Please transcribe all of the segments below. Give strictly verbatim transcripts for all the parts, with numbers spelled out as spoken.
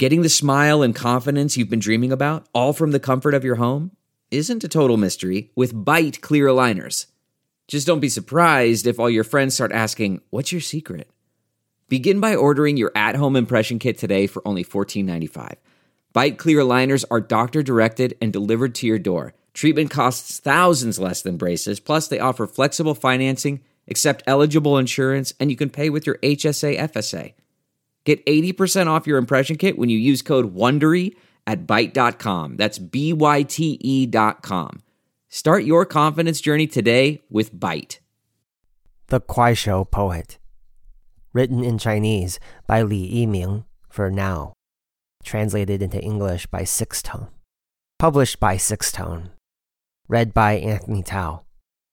Getting the smile and confidence you've been dreaming about, all from the comfort of your home, isn't a total mystery with Byte clear aligners. Just don't be surprised if all your friends start asking, "What's your secret?" Begin by ordering your at-home impression kit today for only fourteen ninety-five. Byte clear aligners are doctor-directed and delivered to your door. Treatment costs thousands less than braces, plus they offer flexible financing, accept eligible insurance, and you can pay with your H S A F S A. Get eighty percent off your impression kit when you use code WONDERY at byte dot com. That's B Y T E dot com. Start your confidence journey today with Byte. The Kuaishou Poet. Written in Chinese by Li Yiming for Now. Translated into English by Six Tone. Published by Six Tone. Read by Anthony Tao.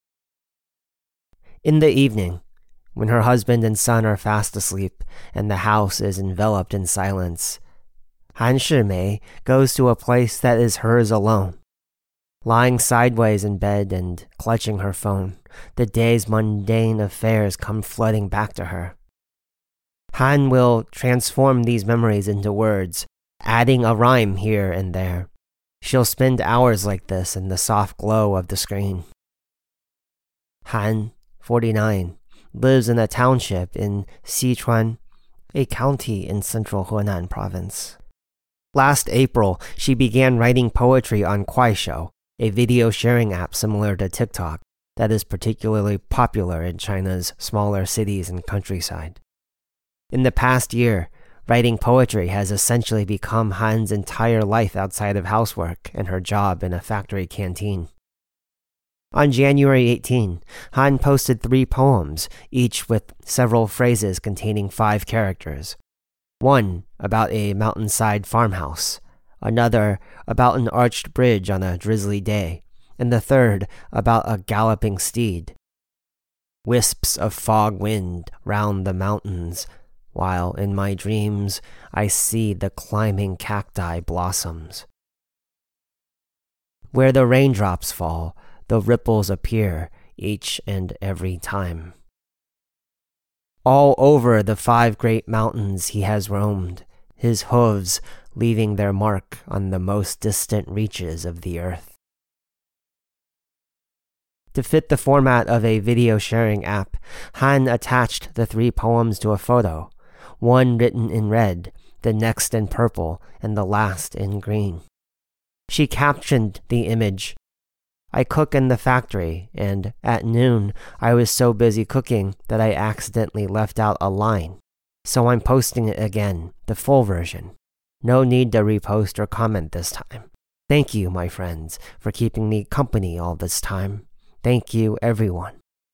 In the evening, when her husband and son are fast asleep and the house is enveloped in silence, Han Shimei goes to a place that is hers alone. Lying sideways in bed and clutching her phone, the day's mundane affairs come flooding back to her. Han will transform these memories into words, adding a rhyme here and there. She'll spend hours like this in the soft glow of the screen. Han, forty-nine, lives in a township in Sichuan, a county in central Hunan province. Last April, she began writing poetry on Kuaishou, a video sharing app similar to TikTok that is particularly popular in China's smaller cities and countryside. In the past year, writing poetry has essentially become Han's entire life outside of housework and her job in a factory canteen. On January eighteenth, Han posted three poems, each with several phrases containing five characters. One about a mountainside farmhouse, another about an arched bridge on a drizzly day, and the third about a galloping steed. Wisps of fog wind round the mountains, while in my dreams I see the climbing cacti blossoms. Where the raindrops fall, the ripples appear each and every time. All over the five great mountains he has roamed, his hooves leaving their mark on the most distant reaches of the earth. To fit the format of a video sharing app, Han attached the three poems to a photo, one written in red, the next in purple, and the last in green. She captioned the image, "I cook in the factory, and at noon I was so busy cooking that I accidentally left out a line. So I'm posting it again, the full version. No need to repost or comment this time. Thank you, my friends, for keeping me company all this time. Thank you, everyone."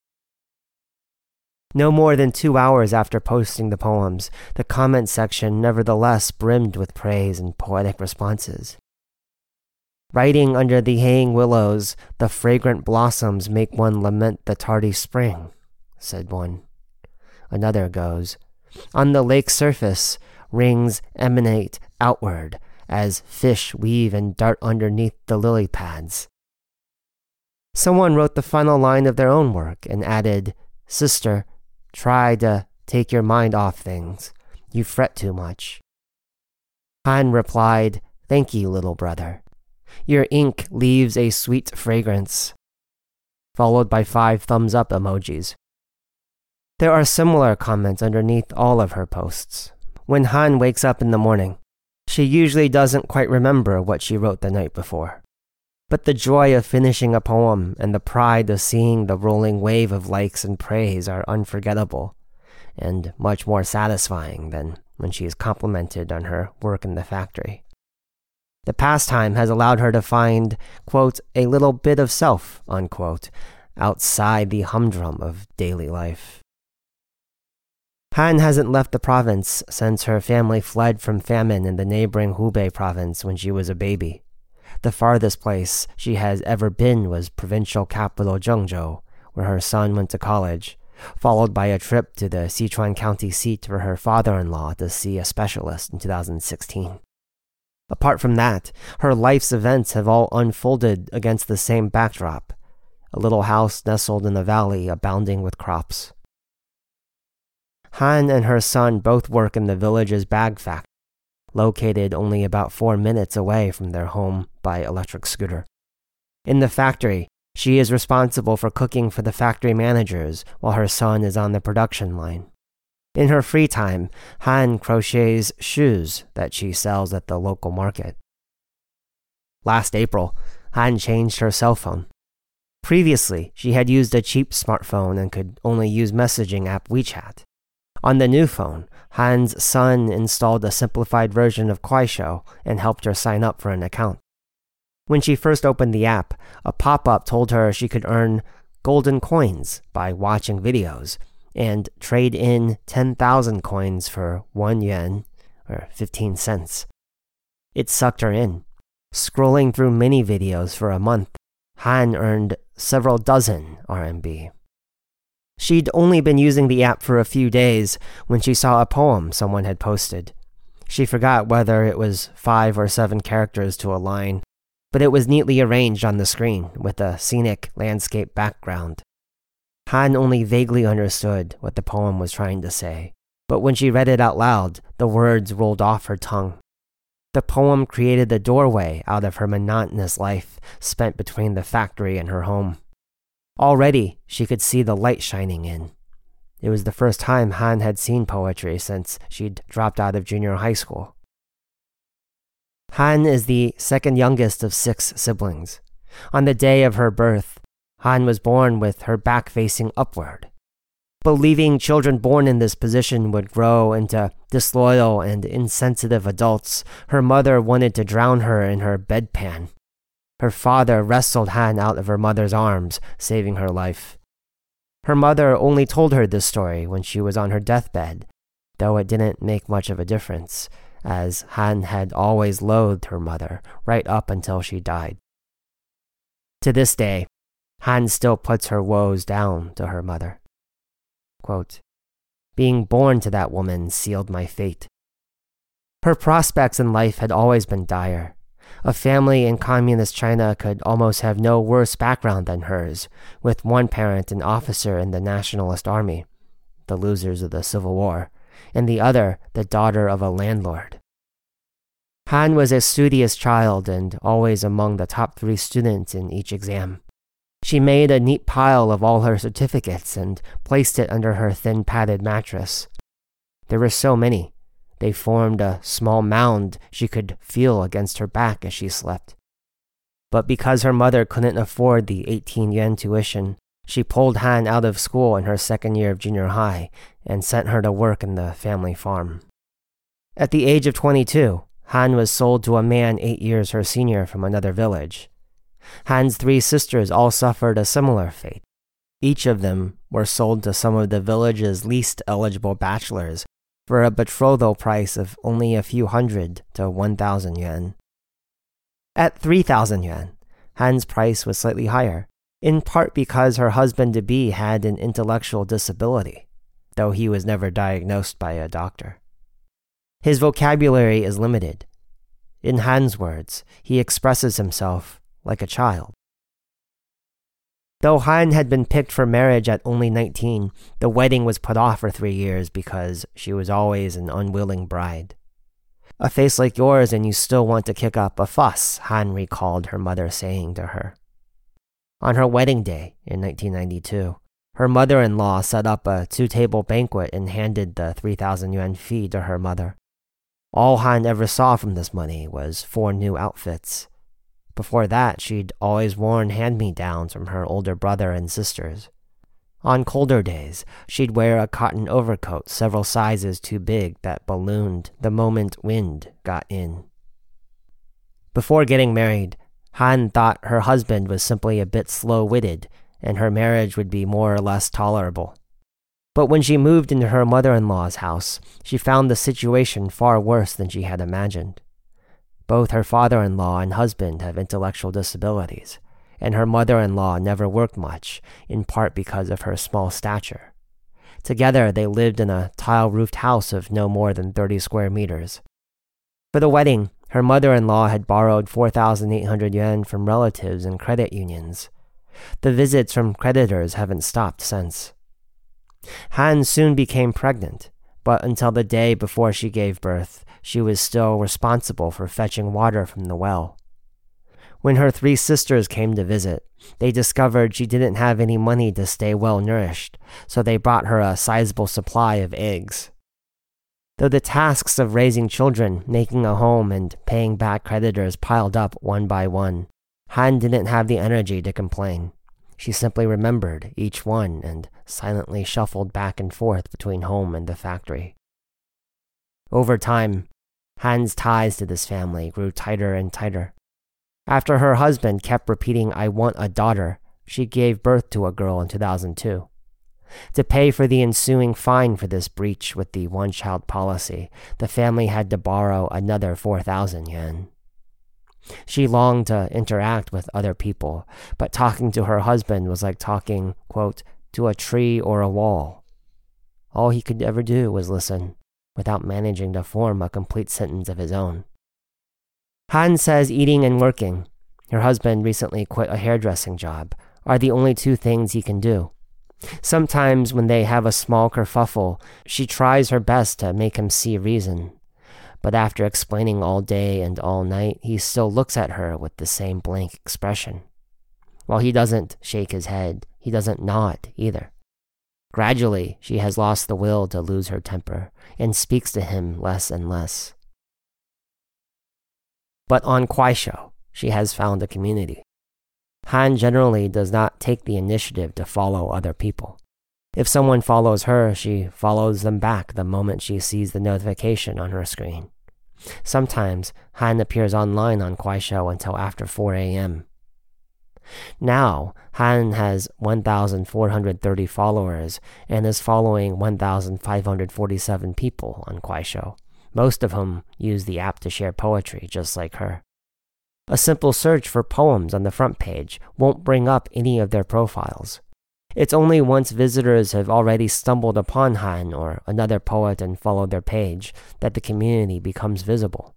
No more than two hours after posting the poems, the comment section nevertheless brimmed with praise and poetic responses. "Writing under the haying willows, the fragrant blossoms make one lament the tardy spring," said one. Another goes, "On the lake's surface, rings emanate outward as fish weave and dart underneath the lily pads." Someone wrote the final line of their own work and added, "Sister, try to take your mind off things. You fret too much." Han replied, "Thank you, little brother. Your ink leaves a sweet fragrance," followed by five thumbs up emojis. There are similar comments underneath all of her posts. When Han wakes up in the morning, she usually doesn't quite remember what she wrote the night before. But the joy of finishing a poem and the pride of seeing the rolling wave of likes and praise are unforgettable, and much more satisfying than when she is complimented on her work in the factory. The pastime has allowed her to find, quote, "a little bit of self," unquote, outside the humdrum of daily life. Han hasn't left the province since her family fled from famine in the neighboring Hubei province when she was a baby. The farthest place she has ever been was provincial capital Zhengzhou, where her son went to college, followed by a trip to the Sichuan county seat for her father-in-law to see a specialist in two thousand sixteen. Apart from that, her life's events have all unfolded against the same backdrop, a little house nestled in a valley abounding with crops. Han and her son both work in the village's bag factory. located only about four minutes away from their home by electric scooter. In the factory, she is responsible for cooking for the factory managers while her son is on the production line. In her free time, Han crochets shoes that she sells at the local market. Last April, Han changed her cell phone. Previously, she had used a cheap smartphone and could only use messaging app WeChat. On the new phone, Han's son installed a simplified version of Kuaishou and helped her sign up for an account. When she first opened the app, a pop-up told her she could earn golden coins by watching videos and trade in ten thousand coins for one yuan, or fifteen cents. It sucked her in. Scrolling through mini videos for a month, Han earned several dozen R M B. She'd only been using the app for a few days when she saw a poem someone had posted. She forgot whether it was five or seven characters to a line, but it was neatly arranged on the screen with a scenic landscape background. Han only vaguely understood what the poem was trying to say, but when she read it out loud, the words rolled off her tongue. The poem created a doorway out of her monotonous life spent between the factory and her home. Already, she could see the light shining in. It was the first time Han had seen poetry since she'd dropped out of junior high school. Han is the second youngest of six siblings. On the day of her birth, Han was born with her back facing upward. Believing children born in this position would grow into disloyal and insensitive adults, her mother wanted to drown her in her bedpan. Her father wrestled Han out of her mother's arms, saving her life. Her mother only told her this story when she was on her deathbed, though it didn't make much of a difference, as Han had always loathed her mother right up until she died. To this day, Han still puts her woes down to her mother. Quote, "Being born to that woman sealed my fate." Her prospects in life had always been dire. A family in communist China could almost have no worse background than hers, with one parent an officer in the Nationalist Army, the losers of the Civil War, and the other the daughter of a landlord. Han was a studious child and always among the top three students in each exam. She made a neat pile of all her certificates and placed it under her thin padded mattress. There were so many. They formed a small mound she could feel against her back as she slept. But because her mother couldn't afford the eighteen yuan tuition, she pulled Han out of school in her second year of junior high and sent her to work in the family farm. At the age of twenty-two, Han was sold to a man eight years her senior from another village. Han's three sisters all suffered a similar fate. Each of them were sold to some of the village's least eligible bachelors for a betrothal price of only a few hundred to one thousand yuan. At three thousand yuan, Han's price was slightly higher, in part because her husband-to-be had an intellectual disability, though he was never diagnosed by a doctor. His vocabulary is limited. In Han's words, he expresses himself like a child. Though Han had been picked for marriage at only nineteen, the wedding was put off for three years because she was always an unwilling bride. "A face like yours and you still want to kick up a fuss," Han recalled her mother saying to her. On her wedding day in nineteen ninety-two, her mother-in-law set up a two-table banquet and handed the three thousand yuan fee to her mother. All Han ever saw from this money was four new outfits. Before that, she'd always worn hand-me-downs from her older brother and sisters. On colder days, she'd wear a cotton overcoat several sizes too big that ballooned the moment wind got in. Before getting married, Han thought her husband was simply a bit slow-witted and her marriage would be more or less tolerable. But when she moved into her mother-in-law's house, she found the situation far worse than she had imagined. Both her father-in-law and husband have intellectual disabilities, and her mother-in-law never worked much, in part because of her small stature. Together, they lived in a tile-roofed house of no more than thirty square meters. For the wedding, her mother-in-law had borrowed four thousand eight hundred yuan from relatives and credit unions. The visits from creditors haven't stopped since. Han soon became pregnant, but until the day before she gave birth, she was still responsible for fetching water from the well. When her three sisters came to visit, they discovered she didn't have any money to stay well nourished, so they brought her a sizable supply of eggs. Though the tasks of raising children, making a home, and paying back creditors piled up one by one, Han didn't have the energy to complain. She simply remembered each one and silently shuffled back and forth between home and the factory. Over time, Han's ties to this family grew tighter and tighter. After her husband kept repeating, "I want a daughter," she gave birth to a girl in two thousand two. To pay for the ensuing fine for this breach with the one-child policy, the family had to borrow another four thousand yen. She longed to interact with other people, but talking to her husband was like talking, quote, to a tree or a wall. All he could ever do was listen, without managing to form a complete sentence of his own. Han says eating and working, her husband recently quit a hairdressing job, are the only two things he can do. Sometimes when they have a small kerfuffle, she tries her best to make him see reason. But after explaining all day and all night, he still looks at her with the same blank expression. While he doesn't shake his head, he doesn't nod either. Gradually, she has lost the will to lose her temper and speaks to him less and less. But on Kuaishou, she has found a community. Han generally does not take the initiative to follow other people. If someone follows her, she follows them back the moment she sees the notification on her screen. Sometimes, Han appears online on Kuaishou until after four a.m. Now, Han has one thousand four hundred thirty followers and is following one thousand five hundred forty-seven people on Kuaishou, most of whom use the app to share poetry just like her. A simple search for poems on the front page won't bring up any of their profiles. It's only once visitors have already stumbled upon Han or another poet and followed their page that the community becomes visible.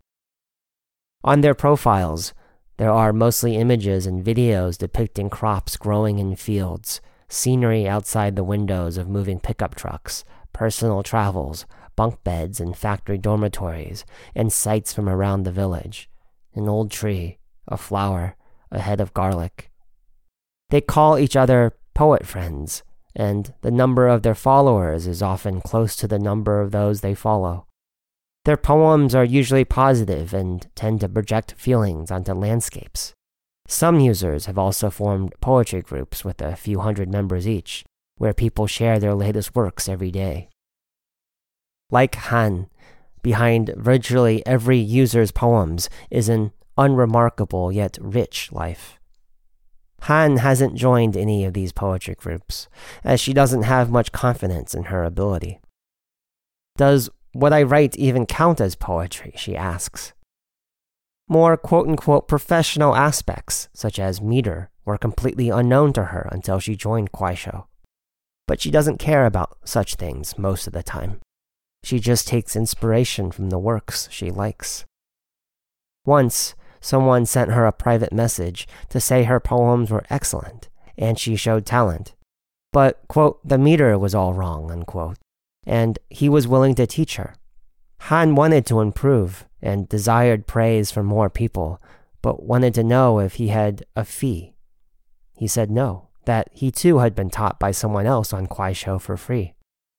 On their profiles, there are mostly images and videos depicting crops growing in fields, scenery outside the windows of moving pickup trucks, personal travels, bunk beds in factory dormitories, and sights from around the village. An old tree, a flower, a head of garlic. They call each other poet friends, and the number of their followers is often close to the number of those they follow. Their poems are usually positive and tend to project feelings onto landscapes. Some users have also formed poetry groups with a few hundred members each, where people share their latest works every day. Like Han, behind virtually every user's poems is an unremarkable yet rich life. Han hasn't joined any of these poetry groups, as she doesn't have much confidence in her ability. Does what I write even count as poetry, she asks. More quote-unquote professional aspects, such as meter, were completely unknown to her until she joined Kuaishou. But she doesn't care about such things most of the time. She just takes inspiration from the works she likes. Once, someone sent her a private message to say her poems were excellent, and she showed talent. But, quote, the meter was all wrong, unquote, and he was willing to teach her. Han wanted to improve and desired praise from more people, but wanted to know if he had a fee. He said no, that he too had been taught by someone else on Kuaishou for free.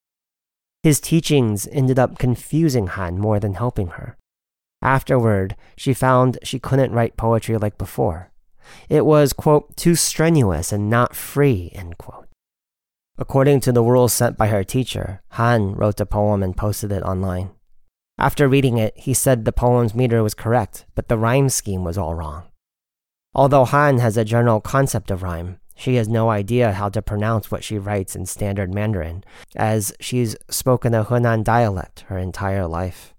His teachings ended up confusing Han more than helping her. Afterward, she found she couldn't write poetry like before. It was, quote, too strenuous and not free, end quote. According to the rules set by her teacher, Han wrote a poem and posted it online. After reading it, he said the poem's meter was correct, but the rhyme scheme was all wrong. Although Han has a general concept of rhyme, she has no idea how to pronounce what she writes in standard Mandarin, as she's spoken a Henan dialect her entire life.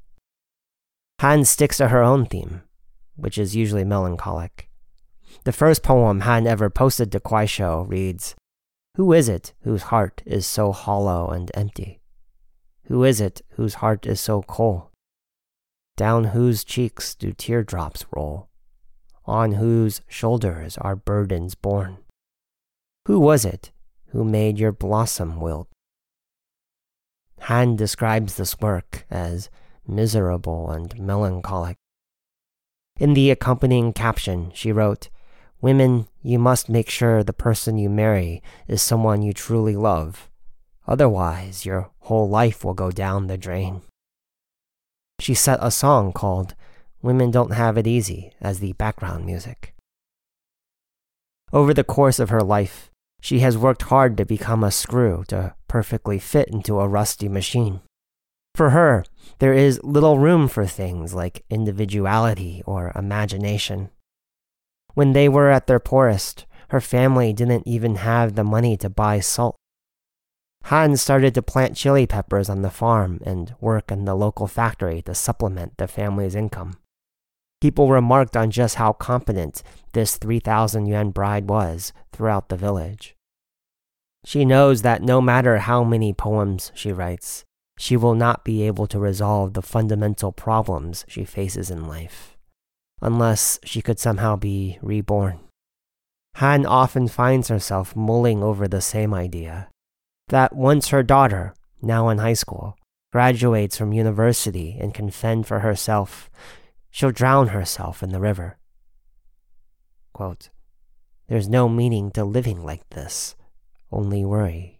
Han sticks to her own theme, which is usually melancholic. The first poem Han ever posted to Kuaishou reads, "Who is it whose heart is so hollow and empty? Who is it whose heart is so cold? Down whose cheeks do teardrops roll? On whose shoulders are burdens borne? Who was it who made your blossom wilt?" Han describes this work as miserable and melancholic. In the accompanying caption, she wrote, "Women, you must make sure the person you marry is someone you truly love. Otherwise, your whole life will go down the drain." She set a song called "Women Don't Have It Easy" as the background music. Over the course of her life, she has worked hard to become a screw to perfectly fit into a rusty machine. For her, there is little room for things like individuality or imagination. When they were at their poorest, her family didn't even have the money to buy salt. Han started to plant chili peppers on the farm and work in the local factory to supplement the family's income. People remarked on just how competent this three thousand yuan bride was throughout the village. She knows that no matter how many poems she writes, she will not be able to resolve the fundamental problems she faces in life, unless she could somehow be reborn. Han often finds herself mulling over the same idea, that once her daughter, now in high school, graduates from university and can fend for herself, she'll drown herself in the river. Quote, "There's no meaning to living like this, only worry."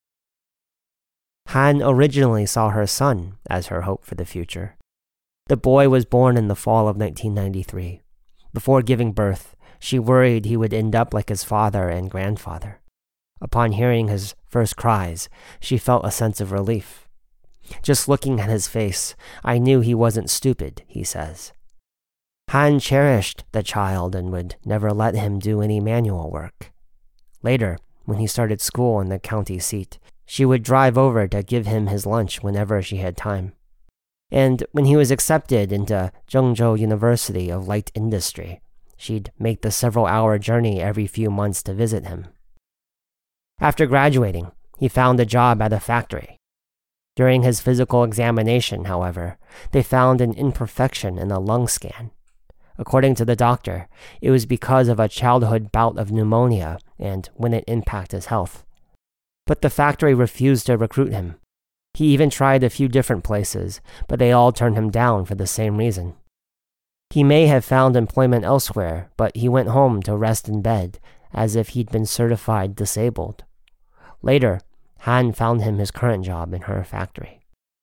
Han originally saw her son as her hope for the future. The boy was born in the fall of nineteen ninety-three. Before giving birth, she worried he would end up like his father and grandfather. Upon hearing his first cries, she felt a sense of relief. "Just looking at his face, I knew he wasn't stupid," he says. Han cherished the child and would never let him do any manual work. Later, when he started school in the county seat, she would drive over to give him his lunch whenever she had time. And when he was accepted into Zhengzhou University of Light Industry, she'd make the several-hour journey every few months to visit him. After graduating, he found a job at a factory. During his physical examination, however, they found an imperfection in a lung scan. According to the doctor, it was because of a childhood bout of pneumonia and wouldn't impact his health. But the factory refused to recruit him. He even tried a few different places, but they all turned him down for the same reason. He may have found employment elsewhere, but he went home to rest in bed, as if he'd been certified disabled. Later, Han found him his current job in her factory.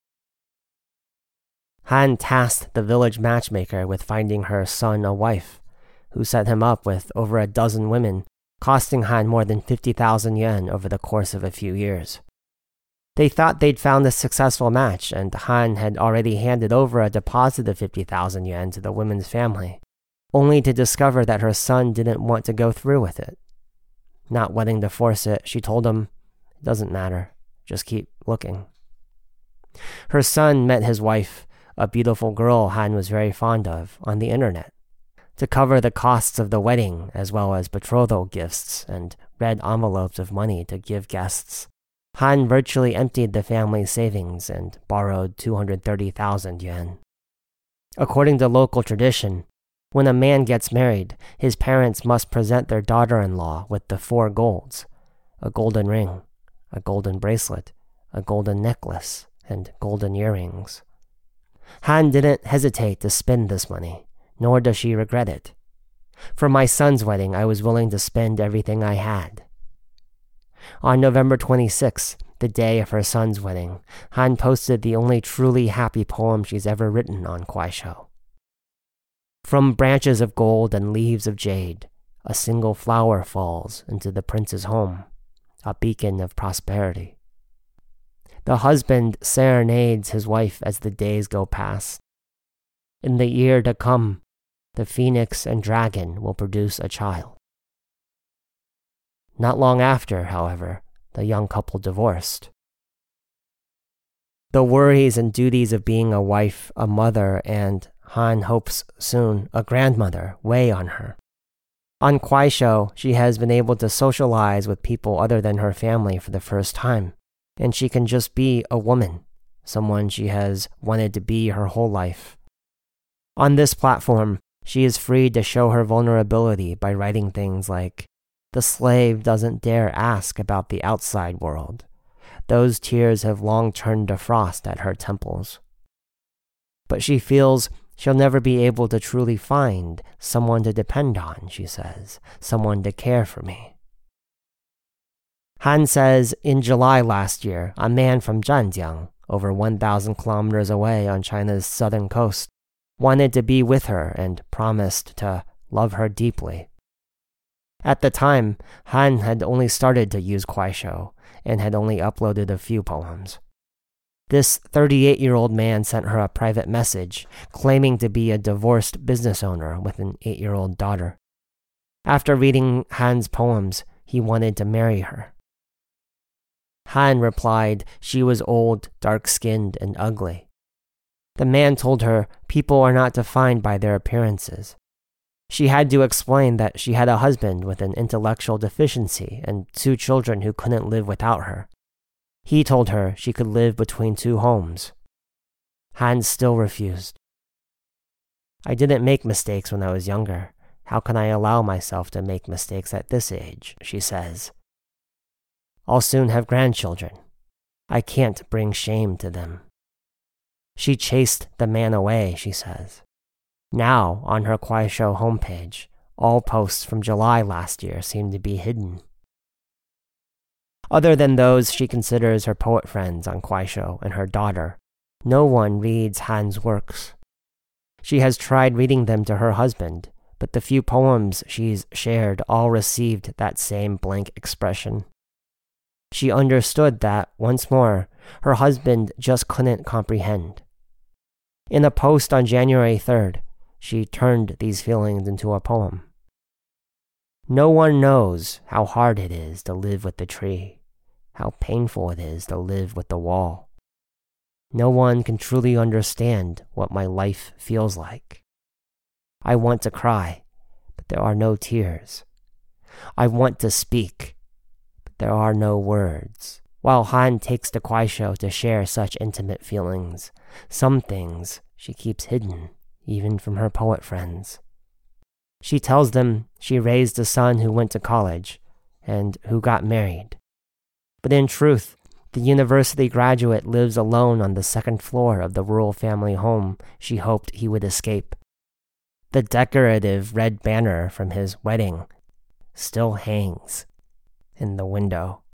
Han tasked the village matchmaker with finding her son a wife, who set him up with over a dozen women, costing Han more than fifty thousand yuan over the course of a few years. They thought they'd found a successful match, and Han had already handed over a deposit of fifty thousand yuan to the woman's family, only to discover that her son didn't want to go through with it. Not wanting to force it, she told him, "It doesn't matter, just keep looking." Her son met his wife, a beautiful girl Han was very fond of, on the internet. To cover the costs of the wedding, as well as betrothal gifts and red envelopes of money to give guests, Han virtually emptied the family's savings and borrowed two hundred thirty thousand yuan. According to local tradition, when a man gets married, his parents must present their daughter-in-law with the four golds: a golden ring, a golden bracelet, a golden necklace, and golden earrings. Han didn't hesitate to spend this money, nor does she regret it. For my son's wedding, I was willing to spend everything I had. On November twenty-sixth, the day of her son's wedding, Han posted the only truly happy poem she's ever written on Kuaishou. From branches of gold and leaves of jade, a single flower falls into the prince's home, a beacon of prosperity. The husband serenades his wife as the days go past. In the year to come, the phoenix and dragon will produce a child. Not long after, however, the young couple divorced. The worries and duties of being a wife, a mother, and, Han hopes soon, a grandmother weigh on her. On Kuaishou, she has been able to socialize with people other than her family for the first time, and she can just be a woman, someone she has wanted to be her whole life. On this platform, she is free to show her vulnerability by writing things like, "The slave doesn't dare ask about the outside world. those tears have long turned to frost at her temples. But she feels she'll never be able to truly find someone to depend on, she says, someone to care for me. Han says in July last year, a man from Zhanjiang, over one thousand kilometers away on China's southern coast, wanted to be with her and promised to love her deeply. At the time, Han had only started to use Kuaishou and had only uploaded a few poems. This thirty-eight-year-old man sent her a private message claiming to be a divorced business owner with an eight-year-old daughter. After reading Han's poems, he wanted to marry her. Han replied she was old, dark-skinned, and ugly. The man told her people are not defined by their appearances. She had to explain that she had a husband with an intellectual deficiency and two children who couldn't live without her. He told her she could live between two homes. Han still refused. I didn't make mistakes when I was younger. How can I allow myself to make mistakes at this age, she says. I'll soon have grandchildren. I can't bring shame to them. She chased the man away, she says. Now, on her Kuaishou homepage, all posts from July last year seem to be hidden. Other than those she considers her poet friends on Kuaishou and her daughter, no one reads Han's works. She has tried reading them to her husband, but the few poems she's shared all received that same blank expression. She understood that, once more, her husband just couldn't comprehend. In a post on January third, she turned these feelings into a poem. No one knows how hard it is to live with the tree, how painful it is to live with the wall. No one can truly understand what my life feels like. I want to cry, but there are no tears. I want to speak, but there are no words. While Han takes to Kuaishou to share such intimate feelings, some things she keeps hidden, even from her poet friends. She tells them she raised a son who went to college and who got married. But in truth, the university graduate lives alone on the second floor of the rural family home she hoped he would escape. The decorative red banner from his wedding still hangs in the window.